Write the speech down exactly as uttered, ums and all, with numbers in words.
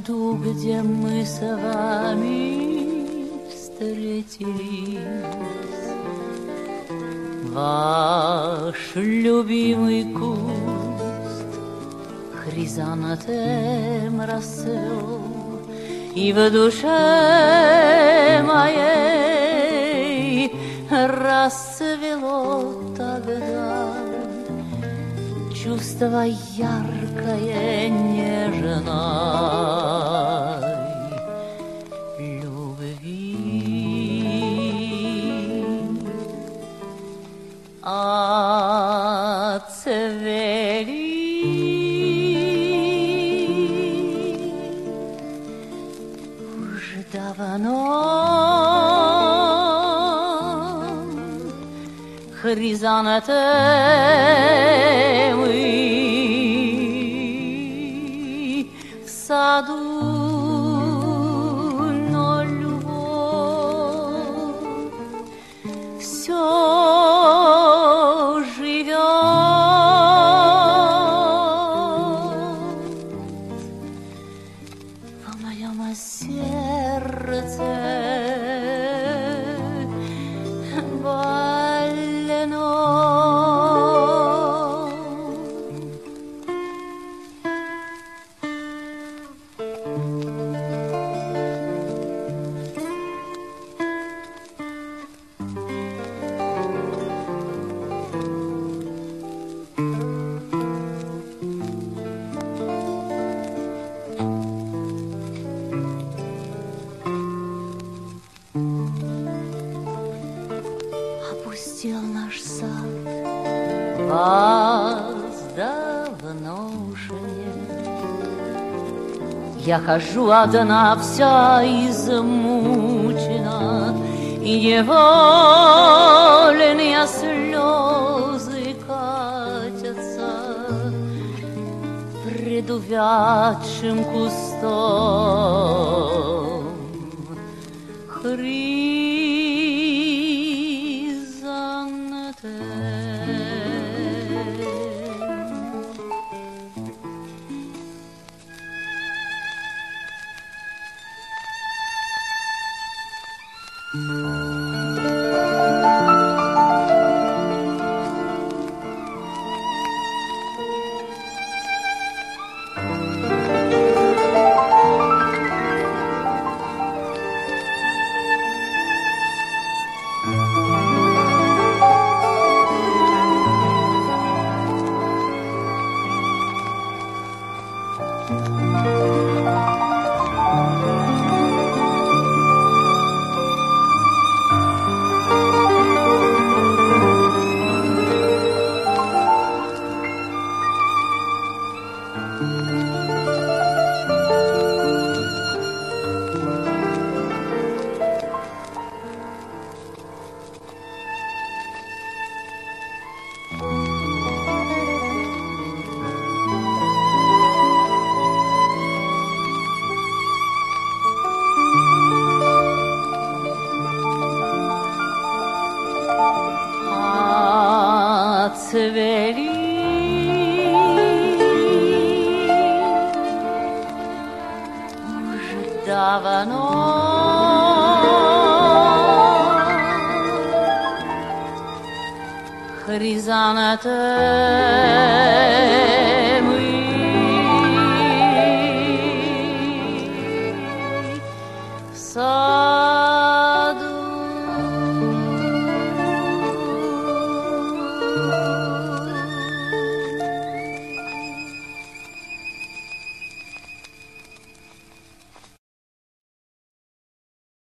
саду, где мы с вами встретились. Ваш любимый куст хризантем расцвел, и в душе моей расцвело тогда чувство яркое, нежное любви. Отцвели уже давно хризантемы в саду, но любовь все живет в моем сердце. Опустел наш сад, вас давно уже нет. Я хожу одна, вся измучена, и невольные слезы катятся пред увядшим кустом хризантем. Отцвели уже давно хризантемы